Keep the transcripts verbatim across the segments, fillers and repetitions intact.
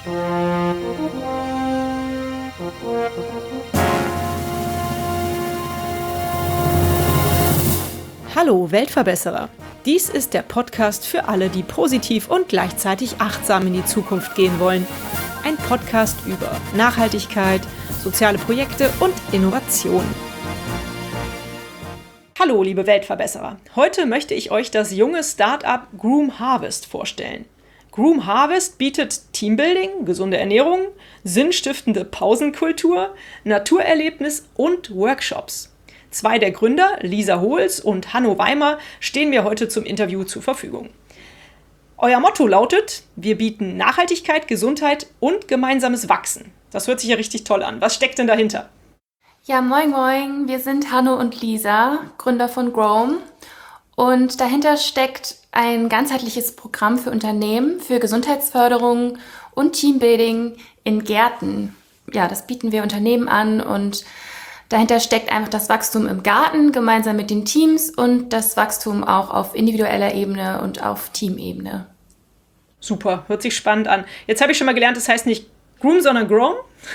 Hallo Weltverbesserer! Dies ist der Podcast für alle, die positiv und gleichzeitig achtsam in die Zukunft gehen wollen. Ein Podcast über Nachhaltigkeit, soziale Projekte und Innovation. Hallo liebe Weltverbesserer! Heute möchte ich euch das junge Start-up Groom Harvest vorstellen. Groom Harvest bietet Teambuilding, gesunde Ernährung, sinnstiftende Pausenkultur, Naturerlebnis und Workshops. Zwei der Gründer, Lisa Hohls und Hanno Weimer, stehen mir heute zum Interview zur Verfügung. Euer Motto lautet, wir bieten Nachhaltigkeit, Gesundheit und gemeinsames Wachsen. Das hört sich ja richtig toll an. Was steckt denn dahinter? Ja, moin moin, wir sind Hanno und Lisa, Gründer von Groom. Und dahinter steckt ein ganzheitliches Programm für Unternehmen, für Gesundheitsförderung und Teambuilding in Gärten. Ja, das bieten wir Unternehmen an und dahinter steckt einfach das Wachstum im Garten gemeinsam mit den Teams und das Wachstum auch auf individueller Ebene und auf Teamebene. Super, hört sich spannend an. Jetzt habe ich schon mal gelernt, das heißt nicht Groom, sondern Groom.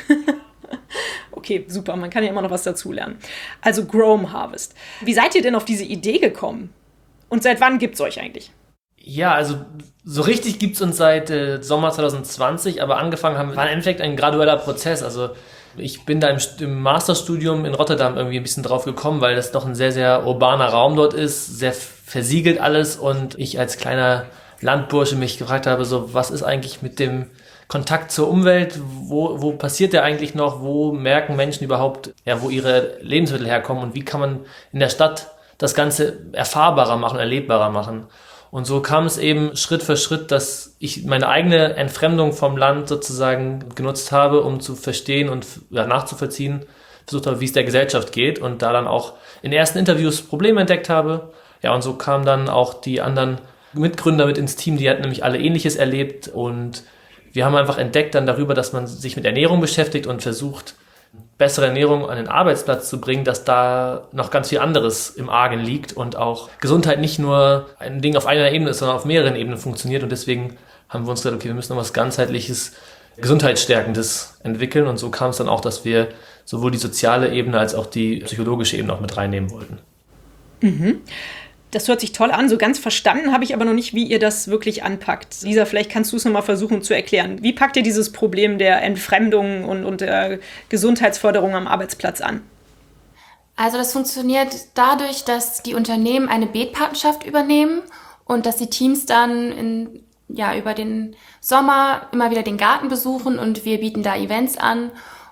Okay, super, man kann ja immer noch was dazulernen. Also Groom Harvest. Wie seid ihr denn auf diese Idee gekommen? Und seit wann gibt es euch eigentlich? Ja, also so richtig gibt es uns seit äh, Sommer zwanzig zwanzig, aber angefangen haben wir, war im Endeffekt ein gradueller Prozess. Also ich bin da im, im Masterstudium in Rotterdam irgendwie ein bisschen drauf gekommen, weil das doch ein sehr, sehr urbaner Raum dort ist, sehr versiegelt alles und ich als kleiner Landbursche mich gefragt habe, so was ist eigentlich mit dem Kontakt zur Umwelt, wo, wo passiert der eigentlich noch, wo merken Menschen überhaupt, ja, wo ihre Lebensmittel herkommen und wie kann man in der Stadt das Ganze erfahrbarer machen, erlebbarer machen. Und so kam es eben Schritt für Schritt, dass ich meine eigene Entfremdung vom Land sozusagen genutzt habe, um zu verstehen und ja, nachzuvollziehen, versucht habe, wie es der Gesellschaft geht und da dann auch in ersten Interviews Probleme entdeckt habe. Ja, und so kamen dann auch die anderen Mitgründer mit ins Team, die hatten nämlich alle Ähnliches erlebt und wir haben einfach entdeckt dann darüber, dass man sich mit Ernährung beschäftigt und versucht, bessere Ernährung an den Arbeitsplatz zu bringen, dass da noch ganz viel anderes im Argen liegt und auch Gesundheit nicht nur ein Ding auf einer Ebene ist, sondern auf mehreren Ebenen funktioniert. Und deswegen haben wir uns gedacht, okay, wir müssen noch was ganzheitliches, gesundheitsstärkendes entwickeln. Und so kam es dann auch, dass wir sowohl die soziale Ebene als auch die psychologische Ebene auch mit reinnehmen wollten. Mhm. Das hört sich toll an. So ganz verstanden habe ich aber noch nicht, wie ihr das wirklich anpackt. Lisa, vielleicht kannst du es nochmal versuchen zu erklären. Wie packt ihr dieses Problem der Entfremdung und, und der Gesundheitsförderung am Arbeitsplatz an? Also das funktioniert dadurch, dass die Unternehmen eine Beetpatenschaft übernehmen und dass die Teams dann in, ja, über den Sommer immer wieder den Garten besuchen und wir bieten da Events an.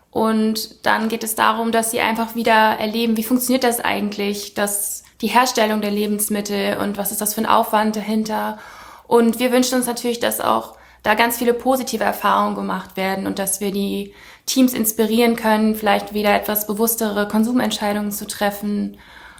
Und dann geht es darum, dass sie einfach wieder erleben, wie funktioniert das eigentlich, dass die Herstellung der Lebensmittel und was ist das für ein Aufwand dahinter. Und wir wünschen uns natürlich, dass auch da ganz viele positive Erfahrungen gemacht werden und dass wir die Teams inspirieren können, vielleicht wieder etwas bewusstere Konsumentscheidungen zu treffen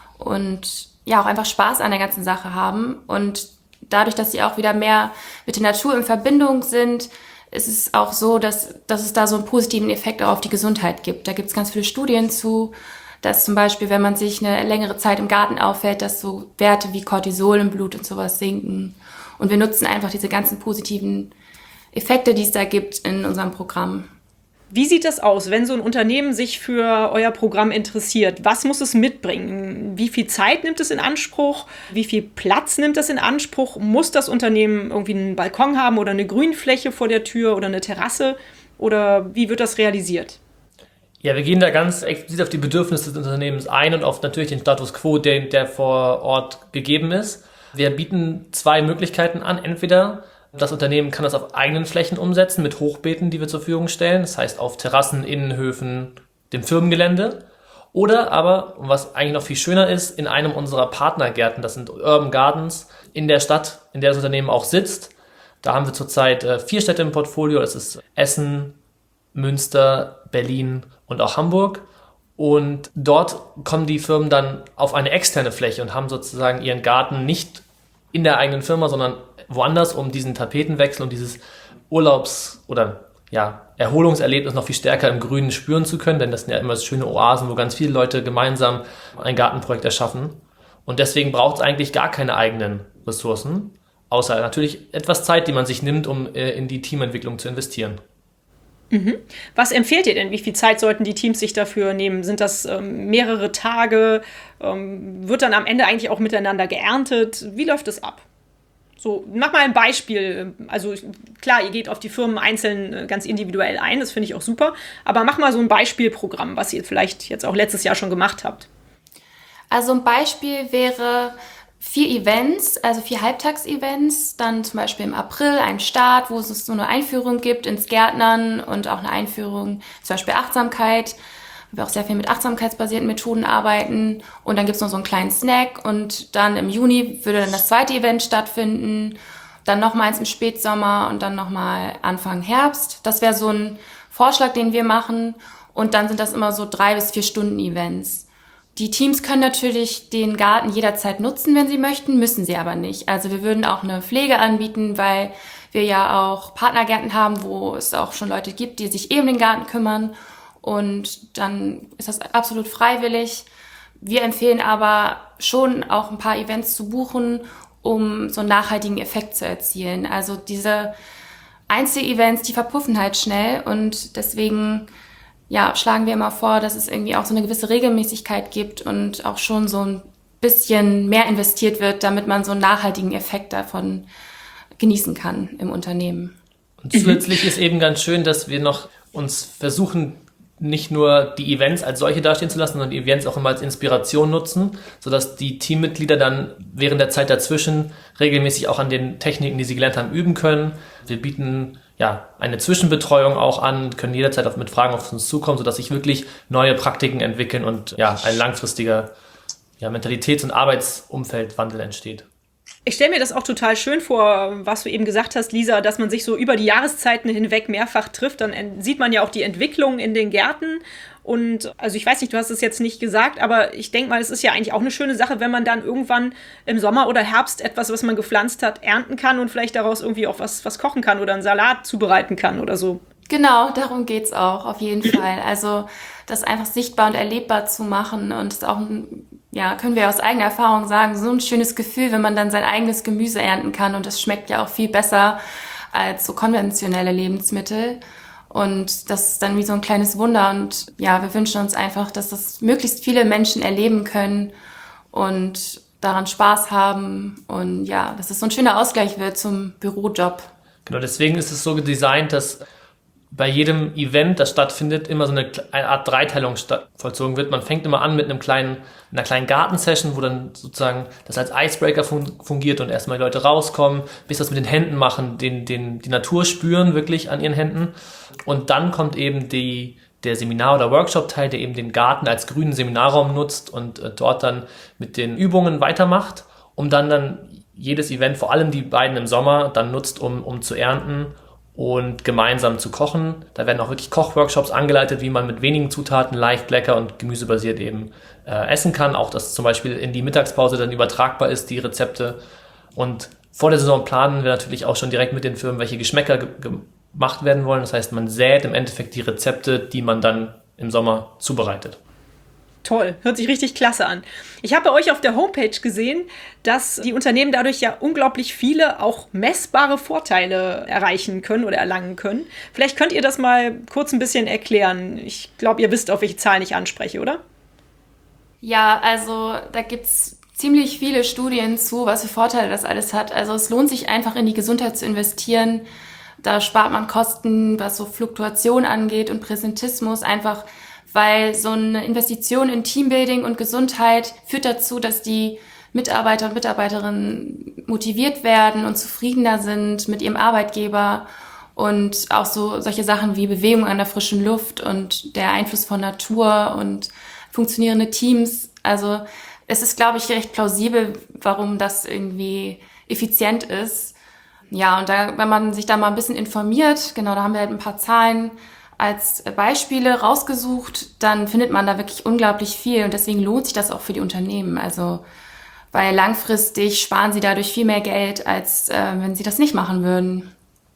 und ja auch einfach Spaß an der ganzen Sache haben. Und dadurch, dass sie auch wieder mehr mit der Natur in Verbindung sind, ist es auch so, dass, dass es da so einen positiven Effekt auch auf die Gesundheit gibt. Da gibt es ganz viele Studien zu, dass zum Beispiel, wenn man sich eine längere Zeit im Garten aufhält, dass so Werte wie Cortisol im Blut und sowas sinken. Und wir nutzen einfach diese ganzen positiven Effekte, die es da gibt, in unserem Programm. Wie sieht das aus, wenn so ein Unternehmen sich für euer Programm interessiert? Was muss es mitbringen? Wie viel Zeit nimmt es in Anspruch? Wie viel Platz nimmt es in Anspruch? Muss das Unternehmen irgendwie einen Balkon haben oder eine Grünfläche vor der Tür oder eine Terrasse? Oder wie wird das realisiert? Ja, wir gehen da ganz explizit auf die Bedürfnisse des Unternehmens ein und auf natürlich den Status quo, der, der vor Ort gegeben ist. Wir bieten zwei Möglichkeiten an. Entweder das Unternehmen kann das auf eigenen Flächen umsetzen mit Hochbeeten, die wir zur Verfügung stellen. Das heißt auf Terrassen, Innenhöfen, dem Firmengelände. Oder aber, was eigentlich noch viel schöner ist, in einem unserer Partnergärten, das sind Urban Gardens, in der Stadt, in der das Unternehmen auch sitzt. Da haben wir zurzeit äh, vier Städte im Portfolio. Das ist Essen, Münster, Berlin und auch Hamburg. Und dort kommen die Firmen dann auf eine externe Fläche und haben sozusagen ihren Garten nicht in der eigenen Firma, sondern woanders, um diesen Tapetenwechsel und dieses Urlaubs- oder ja, Erholungserlebnis noch viel stärker im Grünen spüren zu können, denn das sind ja immer so schöne Oasen, wo ganz viele Leute gemeinsam ein Gartenprojekt erschaffen. Und deswegen braucht es eigentlich gar keine eigenen Ressourcen, außer natürlich etwas Zeit, die man sich nimmt, um äh, in die Teamentwicklung zu investieren. Mhm. Was empfehlt ihr denn? Wie viel Zeit sollten die Teams sich dafür nehmen? Sind das ähm, mehrere Tage? Ähm, wird dann am Ende eigentlich auch miteinander geerntet? Wie läuft es ab? So, mach mal ein Beispiel. Also klar, ihr geht auf die Firmen einzeln äh, ganz individuell ein, das finde ich auch super. Aber mach mal so ein Beispielprogramm, was ihr vielleicht jetzt auch letztes Jahr schon gemacht habt. Also ein Beispiel wäre vier Events, also vier Halbtags-Events, dann zum Beispiel im April ein Start, wo es so eine Einführung gibt ins Gärtnern und auch eine Einführung, zum Beispiel Achtsamkeit, weil wir auch sehr viel mit achtsamkeitsbasierten Methoden arbeiten. Und dann gibt es noch so einen kleinen Snack und dann im Juni würde dann das zweite Event stattfinden, dann nochmals im Spätsommer und dann nochmal Anfang Herbst. Das wäre so ein Vorschlag, den wir machen. Und dann sind das immer so drei bis vier Stunden Events. Die Teams können natürlich den Garten jederzeit nutzen, wenn sie möchten, müssen sie aber nicht. Also wir würden auch eine Pflege anbieten, weil wir ja auch Partnergärten haben, wo es auch schon Leute gibt, die sich eben um den Garten kümmern. Und dann ist das absolut freiwillig. Wir empfehlen aber schon auch ein paar Events zu buchen, um so einen nachhaltigen Effekt zu erzielen. Also diese Einzel-Events, die verpuffen halt schnell und deswegen ja, schlagen wir immer vor, dass es irgendwie auch so eine gewisse Regelmäßigkeit gibt und auch schon so ein bisschen mehr investiert wird, damit man so einen nachhaltigen Effekt davon genießen kann im Unternehmen. Und zusätzlich ist eben ganz schön, dass wir noch uns versuchen, nicht nur die Events als solche dastehen zu lassen, sondern die Events auch immer als Inspiration nutzen, sodass die Teammitglieder dann während der Zeit dazwischen regelmäßig auch an den Techniken, die sie gelernt haben, üben können. Wir bieten ja eine Zwischenbetreuung auch an, können jederzeit auf, mit Fragen auf uns zukommen, sodass sich wirklich neue Praktiken entwickeln und ja ein langfristiger ja, Mentalitäts- und Arbeitsumfeldwandel entsteht. Ich stelle mir das auch total schön vor, was du eben gesagt hast, Lisa, dass man sich so über die Jahreszeiten hinweg mehrfach trifft. Dann sieht man ja auch die Entwicklung in den Gärten. Und also ich weiß nicht, du hast es jetzt nicht gesagt, aber ich denke mal, es ist ja eigentlich auch eine schöne Sache, wenn man dann irgendwann im Sommer oder Herbst etwas, was man gepflanzt hat, ernten kann und vielleicht daraus irgendwie auch was, was kochen kann oder einen Salat zubereiten kann oder so. Genau, darum geht's auch, auf jeden Fall. Also das einfach sichtbar und erlebbar zu machen und es auch ein ja, können wir aus eigener Erfahrung sagen, so ein schönes Gefühl, wenn man dann sein eigenes Gemüse ernten kann und das schmeckt ja auch viel besser als so konventionelle Lebensmittel und das ist dann wie so ein kleines Wunder und ja, wir wünschen uns einfach, dass das möglichst viele Menschen erleben können und daran Spaß haben und ja, dass es so ein schöner Ausgleich wird zum Bürojob. Genau, deswegen ist es so designt, dass bei jedem Event, das stattfindet, immer so eine, eine Art Dreiteilung vollzogen wird. Man fängt immer an mit einem kleinen, einer kleinen Gartensession, wo dann sozusagen das als Icebreaker fungiert und erstmal die Leute rauskommen, bis das mit den Händen machen, den, den, die Natur spüren wirklich an ihren Händen. Und dann kommt eben die, der Seminar- oder Workshop-Teil, der eben den Garten als grünen Seminarraum nutzt und äh, dort dann mit den Übungen weitermacht, um dann, dann jedes Event, vor allem die beiden im Sommer, dann nutzt, um, um zu ernten und gemeinsam zu kochen. Da werden auch wirklich Kochworkshops angeleitet, wie man mit wenigen Zutaten leicht, lecker und gemüsebasiert eben äh, essen kann. Auch, dass zum Beispiel in die Mittagspause dann übertragbar ist, die Rezepte. Und vor der Saison planen wir natürlich auch schon direkt mit den Firmen, welche Geschmäcker ge- gemacht werden wollen. Das heißt, man sät im Endeffekt die Rezepte, die man dann im Sommer zubereitet. Toll, hört sich richtig klasse an. Ich habe bei euch auf der Homepage gesehen, dass die Unternehmen dadurch ja unglaublich viele auch messbare Vorteile erreichen können oder erlangen können. Vielleicht könnt ihr das mal kurz ein bisschen erklären. Ich glaube, ihr wisst, auf welche Zahlen ich anspreche, oder? Ja, also da gibt's ziemlich viele Studien zu, was für Vorteile das alles hat. Also es lohnt sich einfach in die Gesundheit zu investieren. Da spart man Kosten, was so Fluktuation angeht und Präsentismus, einfach weil so eine Investition in Teambuilding und Gesundheit führt dazu, dass die Mitarbeiter und Mitarbeiterinnen motiviert werden und zufriedener sind mit ihrem Arbeitgeber und auch so solche Sachen wie Bewegung an der frischen Luft und der Einfluss von Natur und funktionierende Teams. Also es ist, glaube ich, recht plausibel, warum das irgendwie effizient ist. Ja, und da, wenn man sich da mal ein bisschen informiert, genau, da haben wir halt ein paar Zahlen als Beispiele rausgesucht, dann findet man da wirklich unglaublich viel und deswegen lohnt sich das auch für die Unternehmen. Also, weil langfristig sparen sie dadurch viel mehr Geld, als äh, wenn sie das nicht machen würden.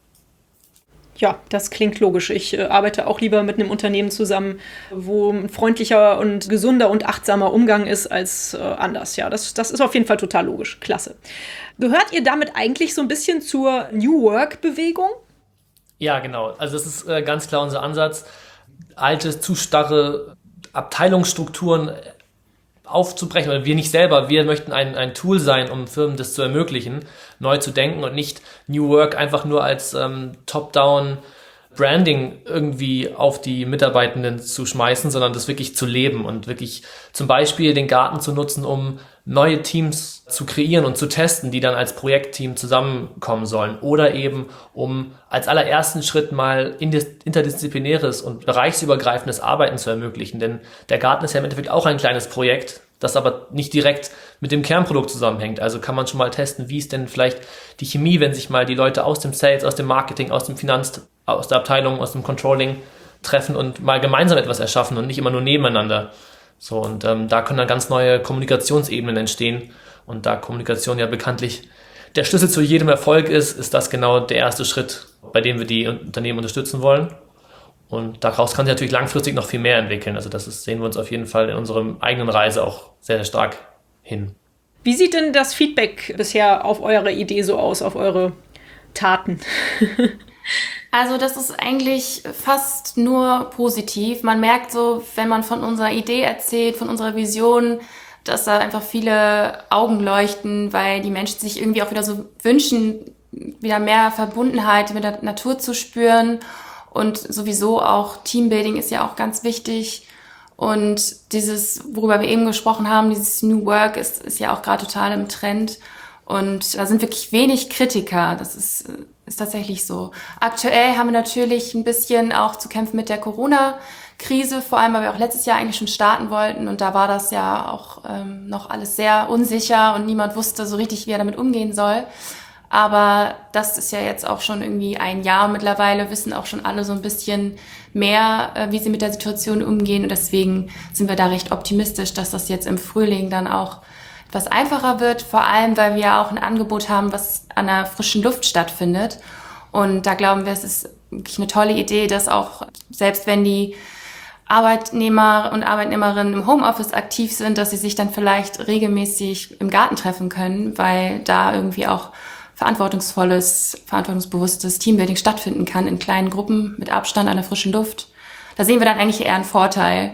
Ja, das klingt logisch. Ich äh, arbeite auch lieber mit einem Unternehmen zusammen, wo ein freundlicher und gesunder und achtsamer Umgang ist als äh, anders. Ja, das, das ist auf jeden Fall total logisch. Klasse. Gehört ihr damit eigentlich so ein bisschen zur New Work-Bewegung? Ja, genau. Also das ist äh, ganz klar unser Ansatz, alte, zu starre Abteilungsstrukturen aufzubrechen. Oder wir nicht selber, wir möchten ein, ein Tool sein, um Firmen das zu ermöglichen, neu zu denken und nicht New Work einfach nur als ähm, Top-Down Branding irgendwie auf die Mitarbeitenden zu schmeißen, sondern das wirklich zu leben und wirklich zum Beispiel den Garten zu nutzen, um neue Teams zu kreieren und zu testen, die dann als Projektteam zusammenkommen sollen, oder eben um als allerersten Schritt mal interdisziplinäres und bereichsübergreifendes Arbeiten zu ermöglichen. Denn der Garten ist ja im Endeffekt auch ein kleines Projekt, das aber nicht direkt mit dem Kernprodukt zusammenhängt. Also kann man schon mal testen, wie ist denn vielleicht die Chemie, wenn sich mal die Leute aus dem Sales, aus dem Marketing, aus dem Finanz, aus der Abteilung, aus dem Controlling treffen und mal gemeinsam etwas erschaffen und nicht immer nur nebeneinander. So, und ähm, da können dann ganz neue Kommunikationsebenen entstehen. Und da Kommunikation ja bekanntlich der Schlüssel zu jedem Erfolg ist, ist das genau der erste Schritt, bei dem wir die Unternehmen unterstützen wollen. Und daraus kann sich natürlich langfristig noch viel mehr entwickeln. Also das ist, sehen wir uns auf jeden Fall in unserer eigenen Reise auch sehr, sehr stark hin. Wie sieht denn das Feedback bisher auf eure Idee so aus, auf eure Taten? Also das ist eigentlich fast nur positiv. Man merkt so, wenn man von unserer Idee erzählt, von unserer Vision, dass da einfach viele Augen leuchten, weil die Menschen sich irgendwie auch wieder so wünschen, wieder mehr Verbundenheit mit der Natur zu spüren. Und sowieso auch Teambuilding ist ja auch ganz wichtig. Und dieses, worüber wir eben gesprochen haben, dieses New Work ist, ist ja auch gerade total im Trend. Und da sind wirklich wenig Kritiker. Das ist, ist tatsächlich so. Aktuell haben wir natürlich ein bisschen auch zu kämpfen mit der Corona-Krise, vor allem, weil wir auch letztes Jahr eigentlich schon starten wollten. Und da war das ja auch ähm, noch alles sehr unsicher und niemand wusste so richtig, wie er damit umgehen soll. Aber das ist ja jetzt auch schon irgendwie ein Jahr mittlerweile, wissen auch schon alle so ein bisschen mehr, äh, wie sie mit der Situation umgehen. Und deswegen sind wir da recht optimistisch, dass das jetzt im Frühling dann auch etwas einfacher wird. Vor allem, weil wir ja auch ein Angebot haben, was an der frischen Luft stattfindet. Und da glauben wir, es ist wirklich eine tolle Idee, dass auch, selbst wenn die Arbeitnehmer und Arbeitnehmerinnen im Homeoffice aktiv sind, dass sie sich dann vielleicht regelmäßig im Garten treffen können, weil da irgendwie auch verantwortungsvolles, verantwortungsbewusstes Teambuilding stattfinden kann in kleinen Gruppen mit Abstand an der frischen Luft. Da sehen wir dann eigentlich eher einen Vorteil.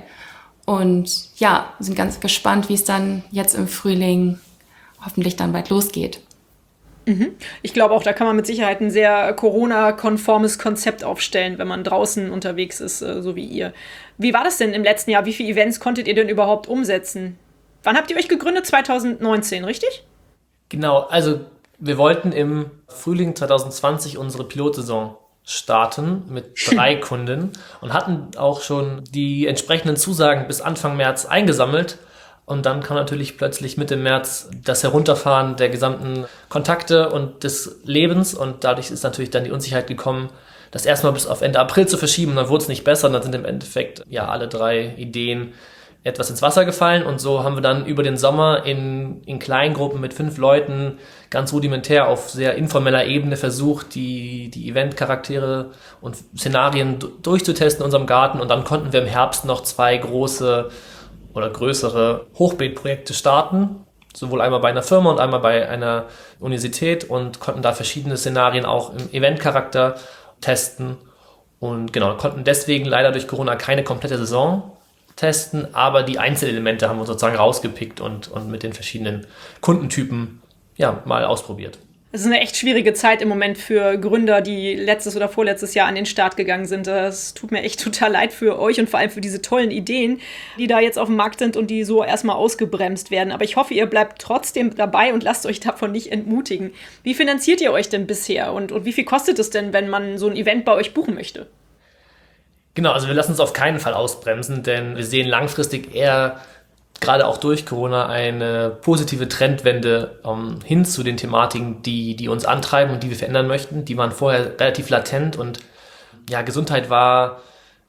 Und ja, sind ganz gespannt, wie es dann jetzt im Frühling hoffentlich dann bald losgeht. Mhm. Ich glaube auch, da kann man mit Sicherheit ein sehr Corona-konformes Konzept aufstellen, wenn man draußen unterwegs ist, äh, so wie ihr. Wie war das denn im letzten Jahr? Wie viele Events konntet ihr denn überhaupt umsetzen? Wann habt ihr euch gegründet? zwanzig neunzehn, richtig? Genau, also wir wollten im Frühling zwanzig zwanzig unsere Pilotsaison starten mit drei Kunden und hatten auch schon die entsprechenden Zusagen bis Anfang März eingesammelt. Und dann kam natürlich plötzlich Mitte März das Herunterfahren der gesamten Kontakte und des Lebens. Und dadurch ist natürlich dann die Unsicherheit gekommen, das erstmal bis auf Ende April zu verschieben. Und dann wurde es nicht besser. Und dann sind im Endeffekt ja alle drei Ideen etwas ins Wasser gefallen. Und so haben wir dann über den Sommer in, in Kleingruppen mit fünf Leuten ganz rudimentär auf sehr informeller Ebene versucht, die, die Event-Charaktere und Szenarien d- durchzutesten in unserem Garten. Und dann konnten wir im Herbst noch zwei große oder größere Hochbeetprojekte starten, sowohl einmal bei einer Firma und einmal bei einer Universität, und konnten da verschiedene Szenarien auch im Eventcharakter testen und genau, konnten deswegen leider durch Corona keine komplette Saison testen, aber die Einzelelemente haben wir sozusagen rausgepickt und, und mit den verschiedenen Kundentypen ja mal ausprobiert. Es ist eine echt schwierige Zeit im Moment für Gründer, die letztes oder vorletztes Jahr an den Start gegangen sind. Das tut mir echt total leid für euch und vor allem für diese tollen Ideen, die da jetzt auf dem Markt sind und die so erstmal ausgebremst werden. Aber ich hoffe, ihr bleibt trotzdem dabei und lasst euch davon nicht entmutigen. Wie finanziert ihr euch denn bisher und, und wie viel kostet es denn, wenn man so ein Event bei euch buchen möchte? Genau, also wir lassen uns auf keinen Fall ausbremsen, denn wir sehen langfristig eher, gerade auch durch Corona, eine positive Trendwende um, hin zu den Thematiken, die, die uns antreiben und die wir verändern möchten. Die waren vorher relativ latent und ja, Gesundheit war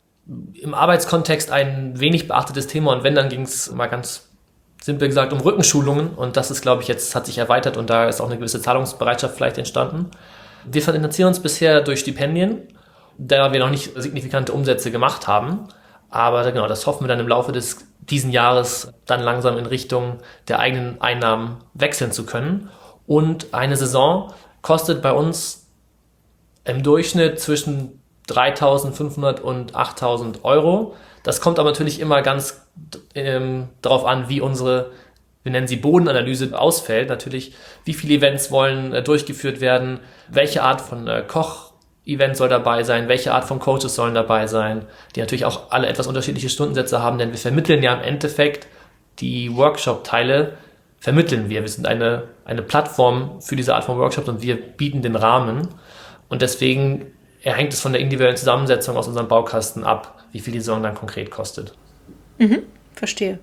im Arbeitskontext ein wenig beachtetes Thema, und wenn, dann ging es mal ganz simpel gesagt um Rückenschulungen, und das ist, glaube ich, jetzt hat sich erweitert und da ist auch eine gewisse Zahlungsbereitschaft vielleicht entstanden. Wir finanzieren uns bisher durch Stipendien, da wir noch nicht signifikante Umsätze gemacht haben, aber genau, das hoffen wir dann im Laufe des diesen Jahres dann langsam in Richtung der eigenen Einnahmen wechseln zu können. Und eine Saison kostet bei uns im Durchschnitt zwischen dreitausendfünfhundert und achttausend Euro. Das kommt aber natürlich immer ganz ähm, darauf an, wie unsere, wir nennen sie Bodenanalyse, ausfällt. Natürlich, wie viele Events wollen äh, durchgeführt werden, welche Art von äh, Koch-Event soll dabei sein, welche Art von Coaches sollen dabei sein, die natürlich auch alle etwas unterschiedliche Stundensätze haben, denn wir vermitteln ja im Endeffekt die Workshop-Teile, vermitteln wir. Wir sind eine, eine Plattform für diese Art von Workshops und wir bieten den Rahmen. Und deswegen hängt es von der individuellen Zusammensetzung aus unserem Baukasten ab, wie viel die Saison dann konkret kostet. Mhm, verstehe.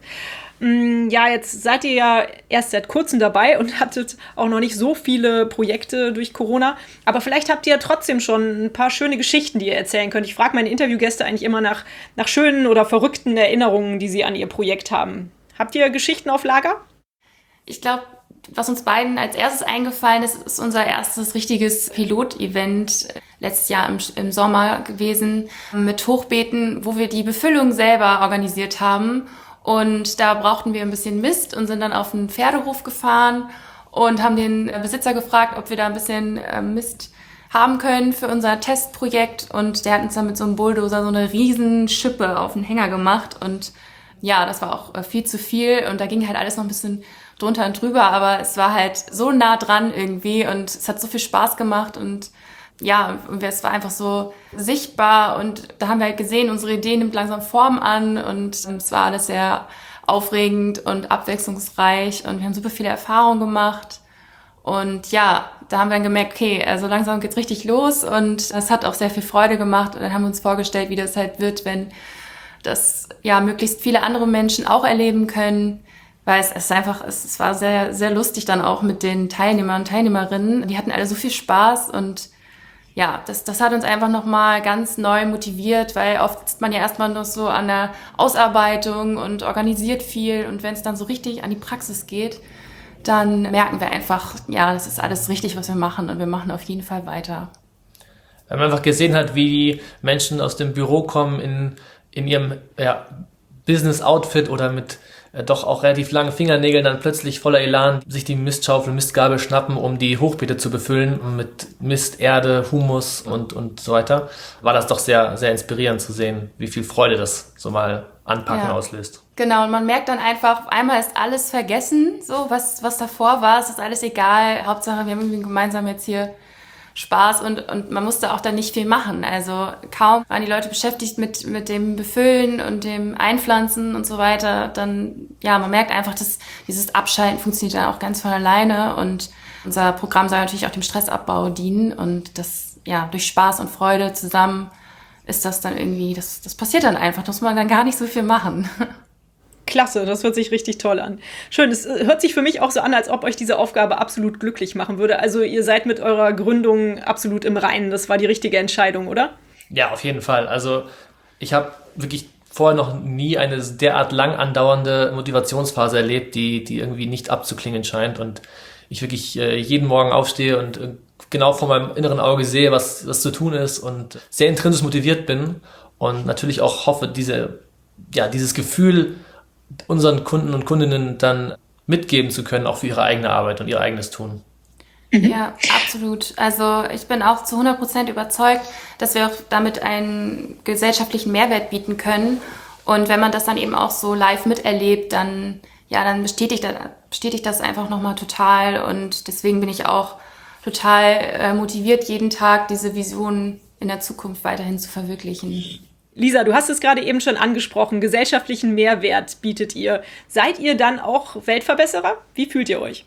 Ja, jetzt seid ihr ja erst seit kurzem dabei und hattet auch noch nicht so viele Projekte durch Corona. Aber vielleicht habt ihr ja trotzdem schon ein paar schöne Geschichten, die ihr erzählen könnt. Ich frage meine Interviewgäste eigentlich immer nach, nach schönen oder verrückten Erinnerungen, die sie an ihr Projekt haben. Habt ihr Geschichten auf Lager? Ich glaube, was uns beiden als erstes eingefallen ist, ist unser erstes richtiges Pilot-Event letztes Jahr im, im Sommer gewesen mit Hochbeeten, wo wir die Befüllung selber organisiert haben. Und da brauchten wir ein bisschen Mist und sind dann auf einen Pferdehof gefahren und haben den Besitzer gefragt, ob wir da ein bisschen Mist haben können für unser Testprojekt. Und der hat uns dann mit so einem Bulldozer so eine riesen Schippe auf den Hänger gemacht. Und ja, das war auch viel zu viel. Und da ging halt alles noch ein bisschen drunter und drüber. Aber es war halt so nah dran irgendwie und es hat so viel Spaß gemacht. Und ja, es war einfach so sichtbar und da haben wir halt gesehen, unsere Idee nimmt langsam Form an und es war alles sehr aufregend und abwechslungsreich und wir haben super viele Erfahrungen gemacht und ja, da haben wir dann gemerkt, okay, also langsam geht's richtig los und das hat auch sehr viel Freude gemacht und dann haben wir uns vorgestellt, wie das halt wird, wenn das ja möglichst viele andere Menschen auch erleben können, weil es, es ist einfach, es, es war sehr, sehr lustig dann auch mit den Teilnehmern und Teilnehmerinnen, die hatten alle so viel Spaß und ja, das, das hat uns einfach nochmal ganz neu motiviert, weil oft sitzt man ja erstmal noch so an der Ausarbeitung und organisiert viel und wenn es dann so richtig an die Praxis geht, dann merken wir einfach, ja, das ist alles richtig, was wir machen und wir machen auf jeden Fall weiter. Weil man einfach gesehen hat, wie die Menschen aus dem Büro kommen in, in ihrem ja, Business-Outfit oder mit äh, doch auch relativ langen Fingernägeln dann plötzlich voller Elan sich die Mistschaufel, Mistgabel schnappen, um die Hochbeete zu befüllen mit Mist, Erde, Humus und, und so weiter. War das doch sehr, sehr inspirierend zu sehen, wie viel Freude das so mal anpacken ja. auslöst. Genau, und man merkt dann einfach, auf einmal ist alles vergessen, so was, was davor war, es ist alles egal. Hauptsache, wir haben irgendwie gemeinsam jetzt hier Spaß und, und man musste auch dann nicht viel machen. Also kaum waren die Leute beschäftigt mit, mit dem Befüllen und dem Einpflanzen und so weiter. Dann, ja, man merkt einfach, dass dieses Abschalten funktioniert dann auch ganz von alleine und unser Programm soll natürlich auch dem Stressabbau dienen und das, ja, durch Spaß und Freude zusammen ist das dann irgendwie, das, das passiert dann einfach, da muss man dann gar nicht so viel machen. Klasse, das hört sich richtig toll an. Schön, es hört sich für mich auch so an, als ob euch diese Aufgabe absolut glücklich machen würde. Also ihr seid mit eurer Gründung absolut im Reinen. Das war die richtige Entscheidung, oder? Ja, auf jeden Fall. Also ich habe wirklich vorher noch nie eine derart lang andauernde Motivationsphase erlebt, die, die irgendwie nicht abzuklingen scheint. Und ich wirklich äh, jeden Morgen aufstehe und äh, genau vor meinem inneren Auge sehe, was, was zu tun ist und sehr intrinsisch motiviert bin. Und natürlich auch hoffe, diese, ja, dieses Gefühl unseren Kunden und Kundinnen dann mitgeben zu können, auch für ihre eigene Arbeit und ihr eigenes Tun. Ja, absolut. Also ich bin auch zu hundert Prozent überzeugt, dass wir auch damit einen gesellschaftlichen Mehrwert bieten können. Und wenn man das dann eben auch so live miterlebt, dann, ja, dann bestätigt das, bestätigt das einfach nochmal total. Und deswegen bin ich auch total äh, motiviert, jeden Tag diese Vision in der Zukunft weiterhin zu verwirklichen. Lisa, du hast es gerade eben schon angesprochen, gesellschaftlichen Mehrwert bietet ihr. Seid ihr dann auch Weltverbesserer? Wie fühlt ihr euch?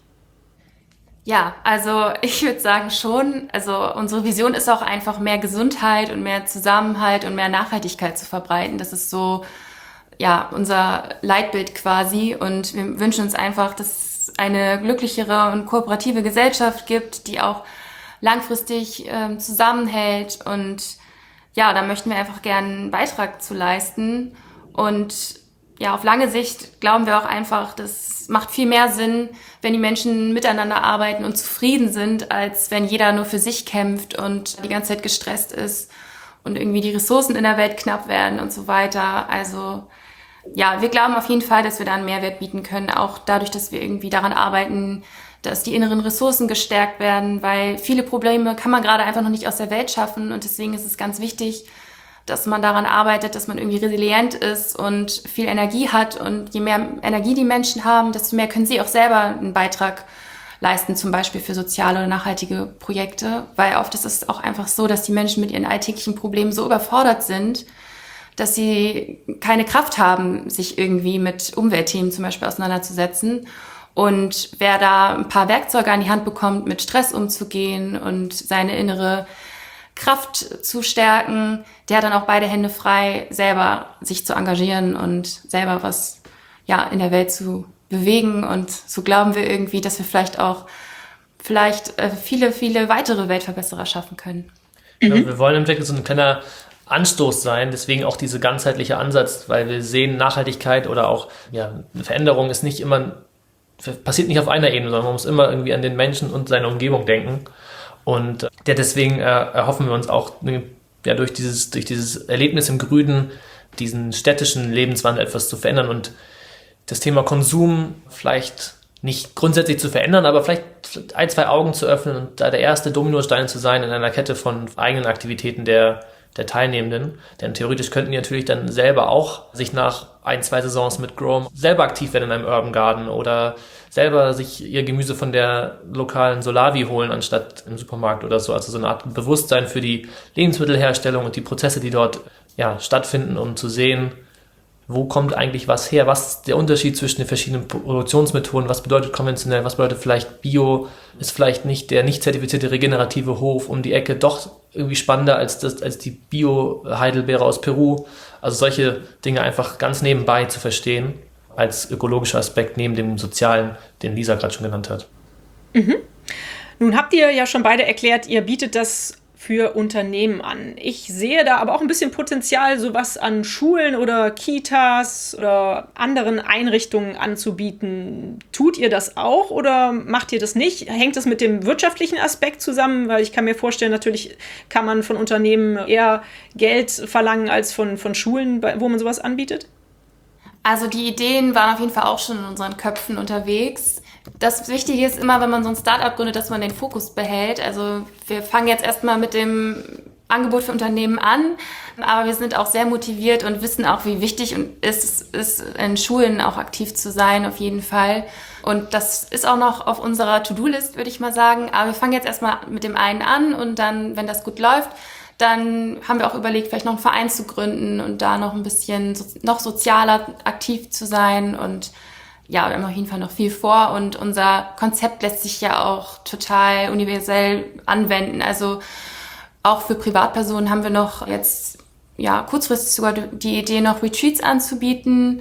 Ja, also ich würde sagen schon. Also unsere Vision ist auch einfach mehr Gesundheit und mehr Zusammenhalt und mehr Nachhaltigkeit zu verbreiten. Das ist so, ja, unser Leitbild quasi. Und wir wünschen uns einfach, dass es eine glücklichere und kooperative Gesellschaft gibt, die auch langfristig ähm, zusammenhält und ja, da möchten wir einfach gerne einen Beitrag zu leisten und ja, auf lange Sicht glauben wir auch einfach, das macht viel mehr Sinn, wenn die Menschen miteinander arbeiten und zufrieden sind, als wenn jeder nur für sich kämpft und die ganze Zeit gestresst ist und irgendwie die Ressourcen in der Welt knapp werden und so weiter. Also ja, wir glauben auf jeden Fall, dass wir da einen Mehrwert bieten können, auch dadurch, dass wir irgendwie daran arbeiten, dass die inneren Ressourcen gestärkt werden, weil viele Probleme kann man gerade einfach noch nicht aus der Welt schaffen und deswegen ist es ganz wichtig, dass man daran arbeitet, dass man irgendwie resilient ist und viel Energie hat und je mehr Energie die Menschen haben, desto mehr können sie auch selber einen Beitrag leisten, zum Beispiel für soziale oder nachhaltige Projekte, weil oft ist es auch einfach so, dass die Menschen mit ihren alltäglichen Problemen so überfordert sind, dass sie keine Kraft haben, sich irgendwie mit Umweltthemen zum Beispiel auseinanderzusetzen. Und wer da ein paar Werkzeuge an die Hand bekommt, mit Stress umzugehen und seine innere Kraft zu stärken, der hat dann auch beide Hände frei, selber sich zu engagieren und selber was ja in der Welt zu bewegen. Und so glauben wir irgendwie, dass wir vielleicht auch vielleicht äh, viele, viele weitere Weltverbesserer schaffen können. Ja, wir wollen im Endeffekt so ein kleiner Anstoß sein, deswegen auch dieser ganzheitliche Ansatz, weil wir sehen, Nachhaltigkeit oder auch ja, eine Veränderung ist nicht immer, passiert nicht auf einer Ebene, sondern man muss immer irgendwie an den Menschen und seine Umgebung denken. Und ja, deswegen äh, erhoffen wir uns auch ja, durch dieses, durch dieses Erlebnis im Grünen, diesen städtischen Lebenswandel etwas zu verändern und das Thema Konsum vielleicht nicht grundsätzlich zu verändern, aber vielleicht ein, zwei Augen zu öffnen und da der erste Dominostein zu sein in einer Kette von eigenen Aktivitäten der, der Teilnehmenden. Denn theoretisch könnten die natürlich dann selber auch sich nach ein, zwei Saisons mit Grow selber aktiv werden in einem Urban Garden oder selber sich ihr Gemüse von der lokalen Solavi holen, anstatt im Supermarkt oder so. Also so eine Art Bewusstsein für die Lebensmittelherstellung und die Prozesse, die dort ja, stattfinden, um zu sehen, wo kommt eigentlich was her, was ist der Unterschied zwischen den verschiedenen Produktionsmethoden, was bedeutet konventionell, was bedeutet vielleicht Bio, ist vielleicht nicht der nicht zertifizierte regenerative Hof um die Ecke doch irgendwie spannender als, das, als die Bio-Heidelbeere aus Peru. Also solche Dinge einfach ganz nebenbei zu verstehen, als ökologischer Aspekt neben dem sozialen, den Lisa gerade schon genannt hat. Mhm. Nun habt ihr ja schon beide erklärt, ihr bietet das für Unternehmen an. Ich sehe da aber auch ein bisschen Potenzial, sowas an Schulen oder Kitas oder anderen Einrichtungen anzubieten. Tut ihr das auch oder macht ihr das nicht? Hängt das mit dem wirtschaftlichen Aspekt zusammen? Weil ich kann mir vorstellen, natürlich kann man von Unternehmen eher Geld verlangen als von, von Schulen, wo man sowas anbietet. Also die Ideen waren auf jeden Fall auch schon in unseren Köpfen unterwegs. Das Wichtige ist immer, wenn man so ein Startup gründet, dass man den Fokus behält. Also wir fangen jetzt erstmal mit dem Angebot für Unternehmen an, aber wir sind auch sehr motiviert und wissen auch, wie wichtig es ist, in Schulen auch aktiv zu sein, auf jeden Fall. Und das ist auch noch auf unserer To-Do-List, würde ich mal sagen. Aber wir fangen jetzt erstmal mit dem einen an und dann, wenn das gut läuft, dann haben wir auch überlegt, vielleicht noch einen Verein zu gründen und da noch ein bisschen so, noch sozialer aktiv zu sein. Und ja, wir haben auf jeden Fall noch viel vor. Und unser Konzept lässt sich ja auch total universell anwenden. Also auch für Privatpersonen haben wir noch jetzt ja kurzfristig sogar die Idee, noch Retreats anzubieten,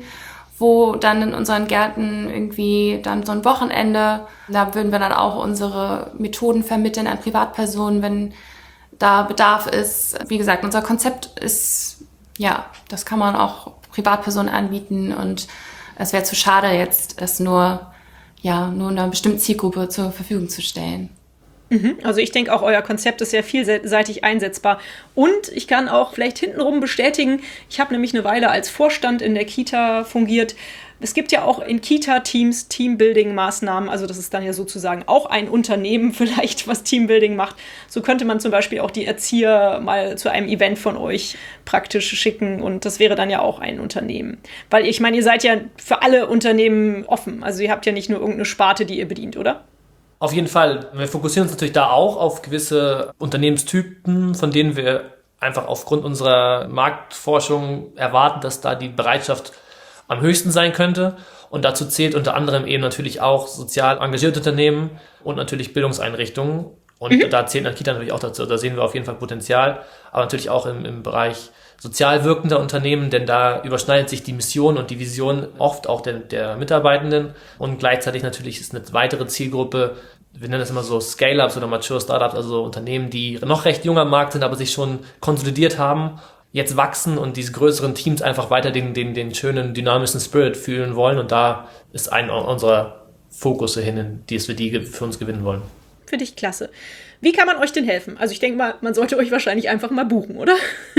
wo dann in unseren Gärten irgendwie dann so ein Wochenende, da würden wir dann auch unsere Methoden vermitteln an Privatpersonen, wenn da Bedarf ist. Wie gesagt, unser Konzept ist, ja, das kann man auch Privatpersonen anbieten und es wäre zu schade, jetzt es nur, ja, nur einer bestimmten Zielgruppe zur Verfügung zu stellen. Mhm, also ich denke auch, euer Konzept ist sehr vielseitig einsetzbar. Und ich kann auch vielleicht hintenrum bestätigen, ich habe nämlich eine Weile als Vorstand in der Kita fungiert. Es gibt ja auch in Kita-Teams Teambuilding-Maßnahmen, also das ist dann ja sozusagen auch ein Unternehmen vielleicht, was Teambuilding macht. So könnte man zum Beispiel auch die Erzieher mal zu einem Event von euch praktisch schicken und das wäre dann ja auch ein Unternehmen. Weil ich meine, ihr seid ja für alle Unternehmen offen, also ihr habt ja nicht nur irgendeine Sparte, die ihr bedient, oder? Auf jeden Fall. Wir fokussieren uns natürlich da auch auf gewisse Unternehmenstypen, von denen wir einfach aufgrund unserer Marktforschung erwarten, dass da die Bereitschaft am höchsten sein könnte. Und dazu zählt unter anderem eben natürlich auch sozial engagierte Unternehmen und natürlich Bildungseinrichtungen. Und mhm. da zählt Kita natürlich auch dazu. Da sehen wir auf jeden Fall Potenzial, aber natürlich auch im, im Bereich sozial wirkender Unternehmen, denn da überschneidet sich die Mission und die Vision oft auch der, der Mitarbeitenden. Und gleichzeitig natürlich ist eine weitere Zielgruppe, wir nennen das immer so Scale-Ups oder Mature Startups, also Unternehmen, die noch recht jung am Markt sind, aber sich schon konsolidiert haben, jetzt wachsen und diese größeren Teams einfach weiter den, den, den schönen, dynamischen Spirit fühlen wollen. Und da ist ein unserer Fokus hin, die wir die für uns gewinnen wollen. Finde ich klasse. Wie kann man euch denn helfen? Also ich denke mal, man sollte euch wahrscheinlich einfach mal buchen, oder?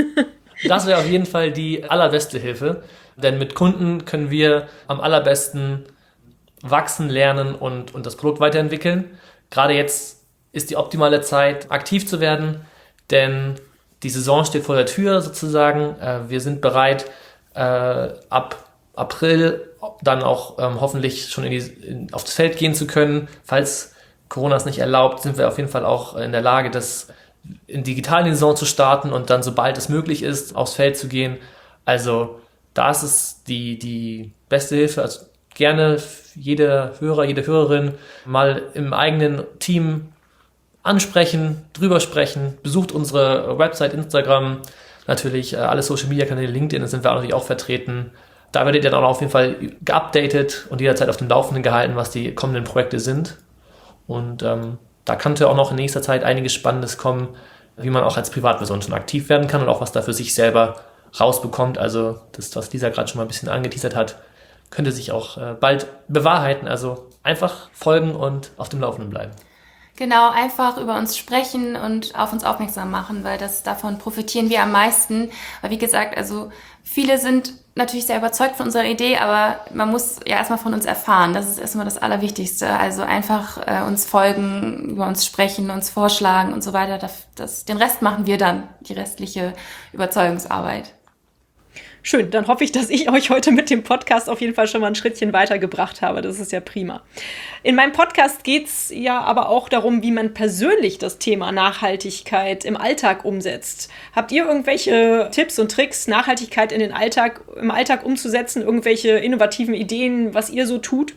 Das wäre auf jeden Fall die allerbeste Hilfe, denn mit Kunden können wir am allerbesten wachsen, lernen und, und das Produkt weiterentwickeln. Gerade jetzt ist die optimale Zeit, aktiv zu werden, denn die Saison steht vor der Tür sozusagen. Äh, wir sind bereit, äh, ab April dann auch ähm, hoffentlich schon in die, in, aufs Feld gehen zu können. Falls Corona es nicht erlaubt, sind wir auf jeden Fall auch in der Lage, das in digitalen Saison zu starten und dann, sobald es möglich ist, aufs Feld zu gehen. Also da ist es die, die beste Hilfe. Also gerne jede Hörer, jede Hörerin mal im eigenen Team ansprechen, drüber sprechen. Besucht unsere Website, Instagram, natürlich alle Social-Media-Kanäle, LinkedIn, da sind wir natürlich auch vertreten. Da werdet ihr dann auch auf jeden Fall geupdatet und jederzeit auf dem Laufenden gehalten, was die kommenden Projekte sind. Und ähm, da könnte auch noch in nächster Zeit einiges Spannendes kommen, wie man auch als Privatperson schon aktiv werden kann und auch was da für sich selber rausbekommt. Also das, was Lisa gerade schon mal ein bisschen angeteasert hat, könnte sich auch äh, bald bewahrheiten. Also einfach folgen und auf dem Laufenden bleiben. Genau, einfach über uns sprechen und auf uns aufmerksam machen, weil das davon profitieren wir am meisten. Weil wie gesagt, also viele sind natürlich sehr überzeugt von unserer Idee, aber man muss ja erstmal von uns erfahren. Das ist erstmal das Allerwichtigste. Also einfach äh, uns folgen, über uns sprechen, uns vorschlagen und so weiter. Das, das, den Rest machen wir dann, die restliche Überzeugungsarbeit. Schön, dann hoffe ich, dass ich euch heute mit dem Podcast auf jeden Fall schon mal ein Schrittchen weitergebracht habe. Das ist ja prima. In meinem Podcast geht es ja aber auch darum, wie man persönlich das Thema Nachhaltigkeit im Alltag umsetzt. Habt ihr irgendwelche Tipps und Tricks, Nachhaltigkeit in den Alltag, im Alltag umzusetzen? Irgendwelche innovativen Ideen, was ihr so tut?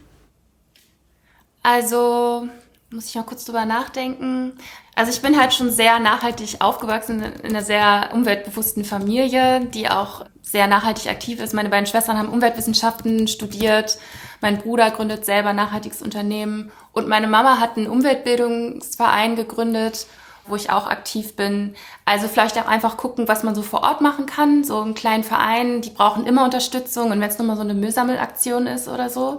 Also, muss ich mal kurz drüber nachdenken. Also ich bin halt schon sehr nachhaltig aufgewachsen in einer sehr umweltbewussten Familie, die auch sehr nachhaltig aktiv ist. Meine beiden Schwestern haben Umweltwissenschaften studiert. Mein Bruder gründet selber ein nachhaltiges Unternehmen. Und meine Mama hat einen Umweltbildungsverein gegründet, wo ich auch aktiv bin. Also vielleicht auch einfach gucken, was man so vor Ort machen kann. So einen kleinen Verein, die brauchen immer Unterstützung. Und wenn es nur mal so eine Müllsammelaktion ist oder so.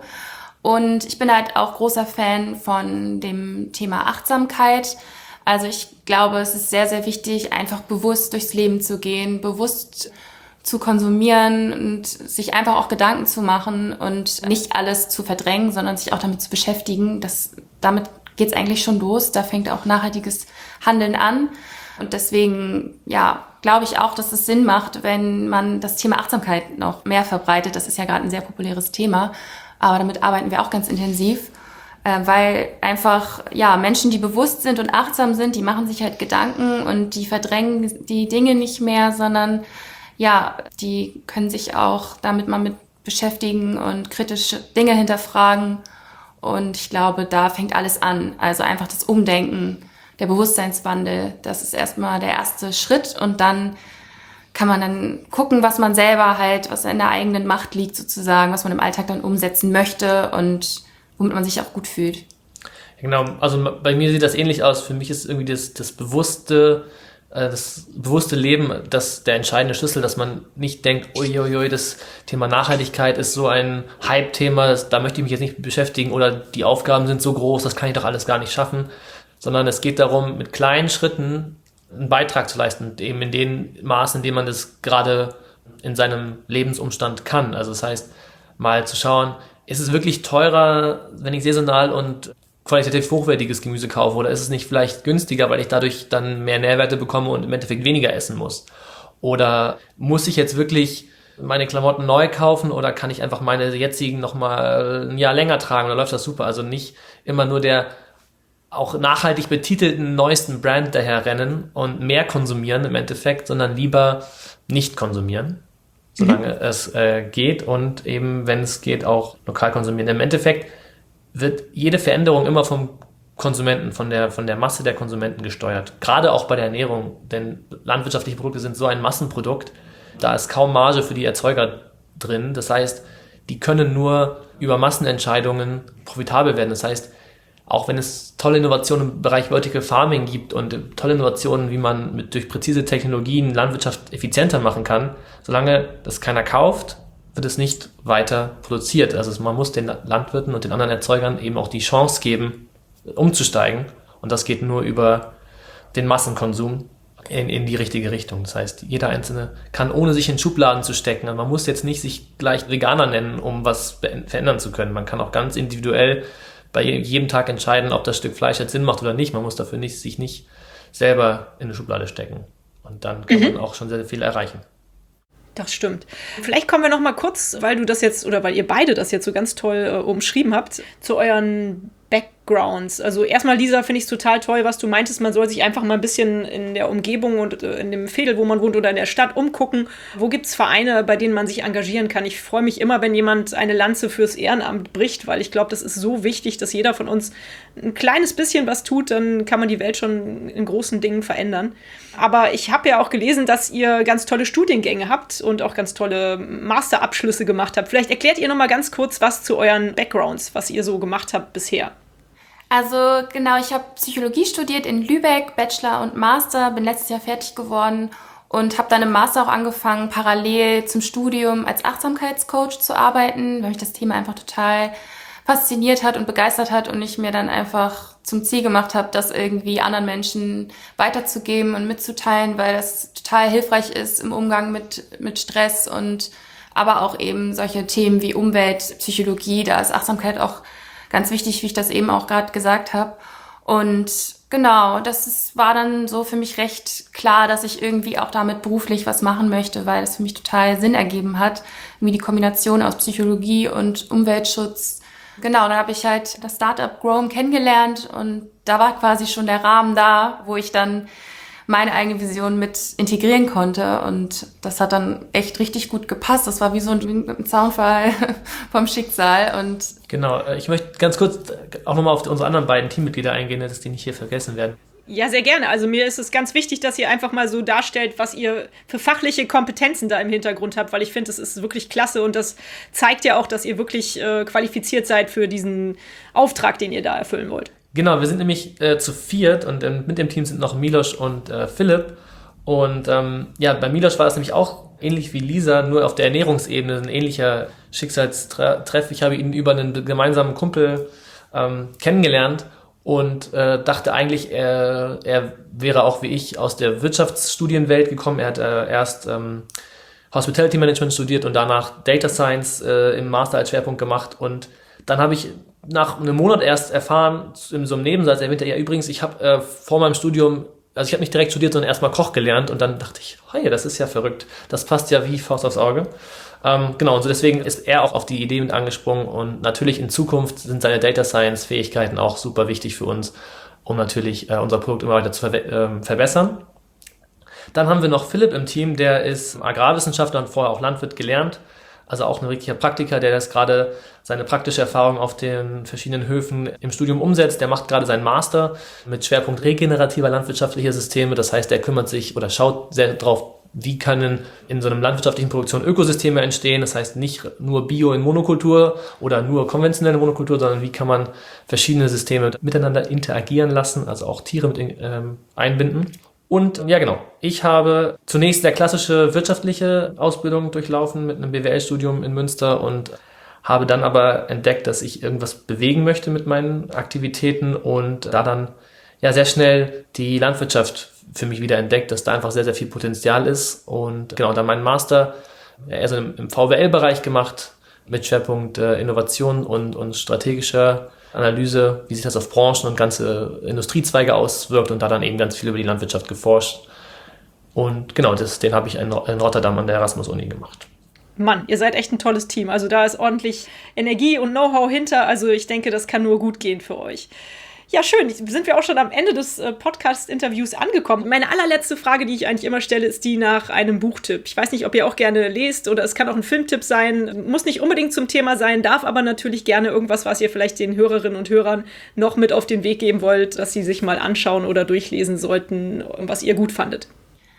Und ich bin halt auch großer Fan von dem Thema Achtsamkeit. Also ich glaube, es ist sehr, sehr wichtig, einfach bewusst durchs Leben zu gehen, bewusst zu konsumieren und sich einfach auch Gedanken zu machen und nicht alles zu verdrängen, sondern sich auch damit zu beschäftigen. Das, damit geht's eigentlich schon los. Da fängt auch nachhaltiges Handeln an. Und deswegen, ja, glaube ich auch, dass es Sinn macht, wenn man das Thema Achtsamkeit noch mehr verbreitet. Das ist ja gerade ein sehr populäres Thema, aber damit arbeiten wir auch ganz intensiv. Weil einfach, ja, Menschen, die bewusst sind und achtsam sind, die machen sich halt Gedanken und die verdrängen die Dinge nicht mehr, sondern, ja, die können sich auch damit mal mit beschäftigen und kritische Dinge hinterfragen. Und ich glaube, da fängt alles an. Also einfach das Umdenken, der Bewusstseinswandel, das ist erstmal der erste Schritt. Und dann kann man dann gucken, was man selber halt, was in der eigenen Macht liegt sozusagen, was man im Alltag dann umsetzen möchte und womit man sich auch gut fühlt. Genau, also bei mir sieht das ähnlich aus. Für mich ist irgendwie das, das bewusste, äh, das bewusste Leben das der entscheidende Schlüssel, dass man nicht denkt, uiuiui, das Thema Nachhaltigkeit ist so ein Hype-Thema, das, da möchte ich mich jetzt nicht beschäftigen oder die Aufgaben sind so groß, das kann ich doch alles gar nicht schaffen, sondern es geht darum, mit kleinen Schritten einen Beitrag zu leisten, eben in dem Maß, in dem man das gerade in seinem Lebensumstand kann. Also das heißt, mal zu schauen, ist es wirklich teurer, wenn ich saisonal und qualitativ hochwertiges Gemüse kaufe, oder ist es nicht vielleicht günstiger, weil ich dadurch dann mehr Nährwerte bekomme und im Endeffekt weniger essen muss? Oder muss ich jetzt wirklich meine Klamotten neu kaufen oder kann ich einfach meine jetzigen nochmal ein Jahr länger tragen, oder läuft das super? Also nicht immer nur der auch nachhaltig betitelten neuesten Brand daher rennen und mehr konsumieren im Endeffekt, sondern lieber nicht konsumieren, solange mhm. es äh, geht, und eben, wenn es geht, auch lokal konsumieren. Im Endeffekt wird jede Veränderung immer vom Konsumenten, von der, von der Masse der Konsumenten gesteuert. Gerade auch bei der Ernährung, denn landwirtschaftliche Produkte sind so ein Massenprodukt, da ist kaum Marge für die Erzeuger drin. Das heißt, die können nur über Massenentscheidungen profitabel werden. Das heißt, auch wenn es tolle Innovationen im Bereich Vertical Farming gibt und tolle Innovationen, wie man mit, durch präzise Technologien Landwirtschaft effizienter machen kann, solange das keiner kauft, wird es nicht weiter produziert. Also man muss den Landwirten und den anderen Erzeugern eben auch die Chance geben, umzusteigen. Und das geht nur über den Massenkonsum. in, in die richtige Richtung. Das heißt, jeder Einzelne kann, ohne sich in Schubladen zu stecken, also man muss jetzt nicht sich gleich Veganer nennen, um was be- verändern zu können. Man kann auch ganz individuell bei jedem Tag entscheiden, ob das Stück Fleisch jetzt Sinn macht oder nicht. Man muss dafür nicht, sich nicht selber in eine Schublade stecken. Und dann kann mhm. man auch schon sehr, sehr viel erreichen. Das stimmt. Vielleicht kommen wir noch mal kurz, weil du das jetzt, oder weil ihr beide das jetzt so ganz toll äh, umschrieben habt, zu euren Backgrounds. Also erstmal, Lisa, finde ich es total toll, was du meintest, man soll sich einfach mal ein bisschen in der Umgebung und äh, in dem Veedel, wo man wohnt oder in der Stadt umgucken. Wo gibt es Vereine, bei denen man sich engagieren kann? Ich freue mich immer, wenn jemand eine Lanze fürs Ehrenamt bricht, weil ich glaube, das ist so wichtig, dass jeder von uns ein kleines bisschen was tut, dann kann man die Welt schon in großen Dingen verändern. Aber ich habe ja auch gelesen, dass ihr ganz tolle Studiengänge habt und auch ganz tolle Masterabschlüsse gemacht habt. Vielleicht erklärt ihr noch mal ganz kurz was zu euren Backgrounds, was ihr so gemacht habt bisher. Also genau, ich habe Psychologie studiert in Lübeck, Bachelor und Master, bin letztes Jahr fertig geworden und habe dann im Master auch angefangen, parallel zum Studium als Achtsamkeitscoach zu arbeiten, weil mich das Thema einfach total fasziniert hat und begeistert hat und ich mir dann einfach zum Ziel gemacht habe, das irgendwie anderen Menschen weiterzugeben und mitzuteilen, weil das total hilfreich ist im Umgang mit mit Stress und aber auch eben solche Themen wie Umwelt, Psychologie, da ist Achtsamkeit auch ganz wichtig, wie ich das eben auch gerade gesagt habe. Und genau, das ist, war dann so für mich recht klar, dass ich irgendwie auch damit beruflich was machen möchte, weil es für mich total Sinn ergeben hat, wie die Kombination aus Psychologie und Umweltschutz. Genau, dann habe ich halt das Startup Grown kennengelernt und da war quasi schon der Rahmen da, wo ich dann meine eigene Vision mit integrieren konnte und das hat dann echt richtig gut gepasst. Das war wie so ein Zaunfall vom Schicksal und genau, ich möchte ganz kurz auch nochmal auf unsere anderen beiden Teammitglieder eingehen, dass die nicht hier vergessen werden. Ja, sehr gerne. Also mir ist es ganz wichtig, dass ihr einfach mal so darstellt, was ihr für fachliche Kompetenzen da im Hintergrund habt, weil ich finde, das ist wirklich klasse und das zeigt ja auch, dass ihr wirklich äh, qualifiziert seid für diesen Auftrag, den ihr da erfüllen wollt. Genau, wir sind nämlich äh, zu viert und ähm, mit dem Team sind noch Milos und äh, Philipp. Und ähm, ja, bei Milos war es nämlich auch ähnlich wie Lisa, nur auf der Ernährungsebene, ein ähnlicher Schicksalstreff. Ich habe ihn über einen gemeinsamen Kumpel ähm, kennengelernt und äh, dachte eigentlich, er, er wäre auch wie ich aus der Wirtschaftsstudienwelt gekommen. Er hat äh, erst ähm, Hospitality Management studiert und danach Data Science äh, im Master als Schwerpunkt gemacht. Und dann habe ich nach einem Monat erst erfahren, in so einem Nebensatz erwähnt er, ja übrigens, ich habe äh, vor meinem Studium, also ich habe nicht direkt studiert, sondern erstmal Koch gelernt und dann dachte ich, hey, das ist ja verrückt. Das passt ja wie Faust aufs Auge. Ähm, genau, und so deswegen ist er auch auf die Idee mit angesprungen und natürlich in Zukunft sind seine Data Science Fähigkeiten auch super wichtig für uns, um natürlich äh, unser Produkt immer weiter zu ver- äh, verbessern. Dann haben wir noch Philipp im Team, der ist Agrarwissenschaftler und vorher auch Landwirt gelernt. Also auch ein richtiger Praktiker, der das gerade seine praktische Erfahrung auf den verschiedenen Höfen im Studium umsetzt. Der macht gerade seinen Master mit Schwerpunkt regenerativer landwirtschaftlicher Systeme. Das heißt, er kümmert sich oder schaut sehr drauf, wie können in so einem landwirtschaftlichen Produktion Ökosysteme entstehen. Das heißt nicht nur Bio in Monokultur oder nur konventionelle Monokultur, sondern wie kann man verschiedene Systeme miteinander interagieren lassen, also auch Tiere mit ähm, einbinden. Und ja, genau. Ich habe zunächst sehr klassische wirtschaftliche Ausbildung durchlaufen mit einem B W L-Studium in Münster und habe dann aber entdeckt, dass ich irgendwas bewegen möchte mit meinen Aktivitäten und da dann ja sehr schnell die Landwirtschaft für mich wieder entdeckt, dass da einfach sehr, sehr viel Potenzial ist und genau, dann meinen Master eher so im V W L-Bereich gemacht mit Schwerpunkt äh, Innovation und, und strategischer Analyse, wie sich das auf Branchen und ganze Industriezweige auswirkt und da dann eben ganz viel über die Landwirtschaft geforscht. Und genau, das, den habe ich in Rotterdam an der Erasmus-Uni gemacht. Mann, ihr seid echt ein tolles Team. Also da ist ordentlich Energie und Know-how hinter. Also ich denke, das kann nur gut gehen für euch. Ja, schön. Sind wir auch schon am Ende des äh, Podcast-Interviews angekommen. Meine allerletzte Frage, die ich eigentlich immer stelle, ist die nach einem Buchtipp. Ich weiß nicht, ob ihr auch gerne lest oder es kann auch ein Filmtipp sein. Muss nicht unbedingt zum Thema sein, darf aber natürlich gerne irgendwas, was ihr vielleicht den Hörerinnen und Hörern noch mit auf den Weg geben wollt, dass sie sich mal anschauen oder durchlesen sollten, was ihr gut fandet.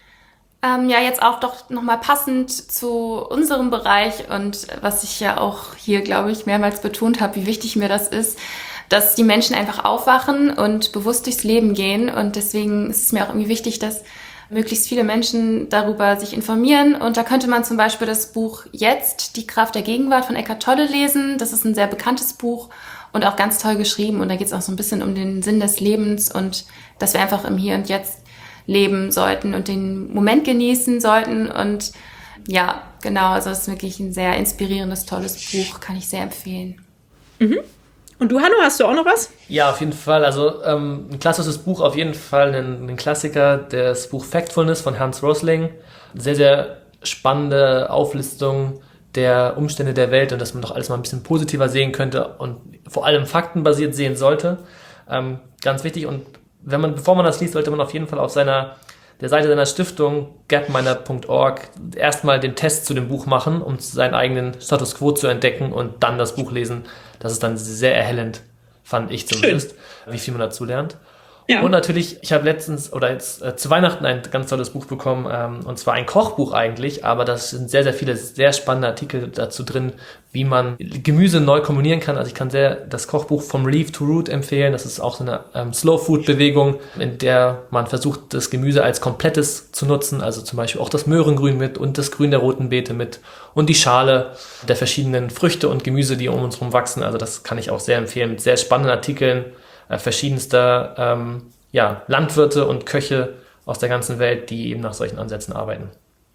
Ähm, ja, jetzt auch doch nochmal passend zu unserem Bereich und was ich ja auch hier, glaube ich, mehrmals betont habe, wie wichtig mir das ist, dass die Menschen einfach aufwachen und bewusst durchs Leben gehen. Und deswegen ist es mir auch irgendwie wichtig, dass möglichst viele Menschen darüber sich informieren. Und da könnte man zum Beispiel das Buch Jetzt, die Kraft der Gegenwart von Eckhart Tolle lesen. Das ist ein sehr bekanntes Buch und auch ganz toll geschrieben. Und da geht es auch so ein bisschen um den Sinn des Lebens und dass wir einfach im Hier und Jetzt leben sollten und den Moment genießen sollten. Und ja, genau, also es ist wirklich ein sehr inspirierendes, tolles Buch, kann ich sehr empfehlen. Mhm. Und du, Hanno, hast du auch noch was? Ja, auf jeden Fall. Also ähm, ein klassisches Buch, auf jeden Fall ein, ein Klassiker, das Buch Factfulness von Hans Rosling. Sehr, sehr spannende Auflistung der Umstände der Welt und dass man doch alles mal ein bisschen positiver sehen könnte und vor allem faktenbasiert sehen sollte. Ähm, ganz wichtig. Und wenn man, bevor man das liest, sollte man auf jeden Fall auf seiner der Seite seiner Stiftung gapminder punkt org erstmal den Test zu dem Buch machen, um seinen eigenen Status Quo zu entdecken und dann das Buch lesen. Das ist dann sehr erhellend, fand ich zumindest, Schön. Wie viel man dazu lernt. Ja. Und natürlich, ich habe letztens oder jetzt äh, zu Weihnachten ein ganz tolles Buch bekommen, ähm, und zwar ein Kochbuch eigentlich, aber da sind sehr, sehr viele sehr spannende Artikel dazu drin, wie man Gemüse neu kombinieren kann. Also ich kann sehr das Kochbuch From Leaf to Root empfehlen. Das ist auch so eine ähm, Slow-Food-Bewegung, in der man versucht, das Gemüse als komplettes zu nutzen, also zum Beispiel auch das Möhrengrün mit und das Grün der roten Beete mit und die Schale der verschiedenen Früchte und Gemüse, die um uns herum wachsen. Also das kann ich auch sehr empfehlen, mit sehr spannenden Artikeln äh, verschiedenster ähm, ja, Landwirte und Köche aus der ganzen Welt, die eben nach solchen Ansätzen arbeiten.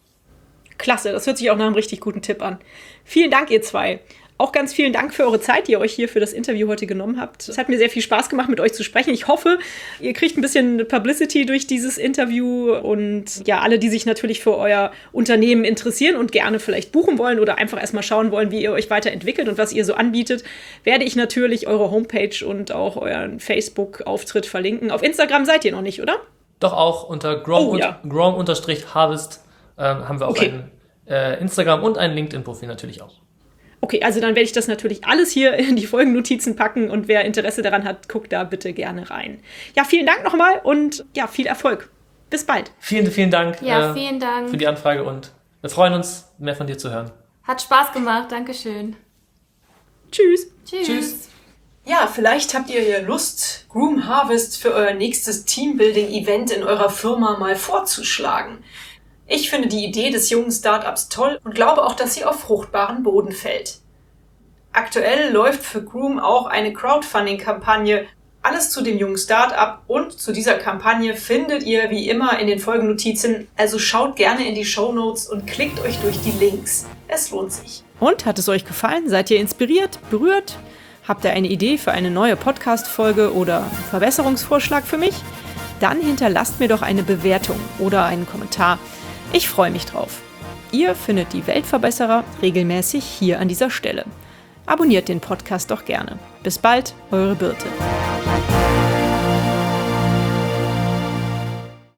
Klasse, das hört sich auch nach einem richtig guten Tipp an. Vielen Dank, ihr zwei. Auch ganz vielen Dank für eure Zeit, die ihr euch hier für das Interview heute genommen habt. Es hat mir sehr viel Spaß gemacht, mit euch zu sprechen. Ich hoffe, ihr kriegt ein bisschen Publicity durch dieses Interview und ja, alle, die sich natürlich für euer Unternehmen interessieren und gerne vielleicht buchen wollen oder einfach erstmal schauen wollen, wie ihr euch weiterentwickelt und was ihr so anbietet, werde ich natürlich eure Homepage und auch euren Facebook-Auftritt verlinken. Auf Instagram seid ihr noch nicht, oder? Doch auch unter Grom, oh, ja. Grom-Harvest ähm, haben wir auch okay. ein äh, Instagram und ein LinkedIn-Profil natürlich auch. Okay, also dann werde ich das natürlich alles hier in die Folgennotizen packen und wer Interesse daran hat, guckt da bitte gerne rein. Ja, vielen Dank nochmal und ja, viel Erfolg. Bis bald. Vielen, vielen Dank, ja, äh, vielen Dank für die Anfrage und wir freuen uns, mehr von dir zu hören. Hat Spaß gemacht, Dankeschön. Tschüss. Tschüss. Tschüss. Ja, vielleicht habt ihr ja Lust, Groom Harvest für euer nächstes Teambuilding-Event in eurer Firma mal vorzuschlagen. Ich finde die Idee des jungen Startups toll und glaube auch, dass sie auf fruchtbaren Boden fällt. Aktuell läuft für Groom auch eine Crowdfunding-Kampagne. Alles zu dem jungen Startup und zu dieser Kampagne findet ihr wie immer in den Folgennotizen. Also schaut gerne in die Shownotes und klickt euch durch die Links. Es lohnt sich. Und hat es euch gefallen? Seid ihr inspiriert, berührt? Habt ihr eine Idee für eine neue Podcast-Folge oder einen Verbesserungsvorschlag für mich? Dann hinterlasst mir doch eine Bewertung oder einen Kommentar. Ich freue mich drauf. Ihr findet die Weltverbesserer regelmäßig hier an dieser Stelle. Abonniert den Podcast doch gerne. Bis bald, eure Birte.